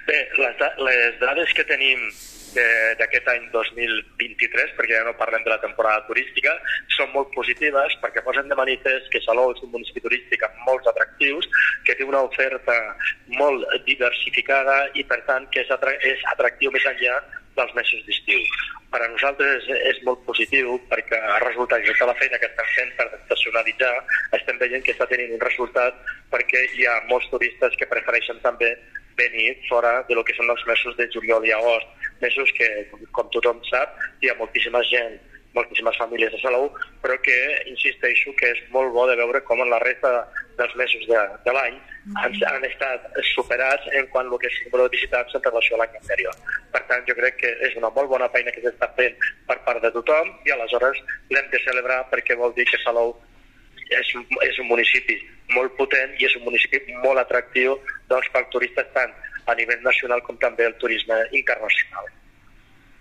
Bé, les dades que tenim d'aquest any 2023, perquè ja no parlem de la temporada turística, són molt positives perquè posen de manifest que Salou és un municipi turístic amb molts atractius, que té una oferta molt diversificada i, per tant, que és atractiu més enllà dels mesos d'estiu. Per a nosaltres és molt positiu perquè els resultats de tota la feina que estem fent per estacionalitzar estem veient que està tenint un resultat perquè hi ha molts turistes que prefereixen també venir fora de lo que són els mesos de juliol i agost, mesos que, com tothom sap, hi ha moltíssima gent, moltíssimes famílies a Salou, però que insisteixo que és molt bo de veure com en la resta dels mesos de l'any han estat superats en quant al que és el número de visitants en relació a l'any anterior. Per tant, jo crec que és una molt bona feina que s'està fent per part de tothom i aleshores l'hem de celebrar perquè vol dir que Salou és un municipi molt potent i és un municipi molt atractiu doncs, pels turistes tant a nivell nacional com també el turisme internacional.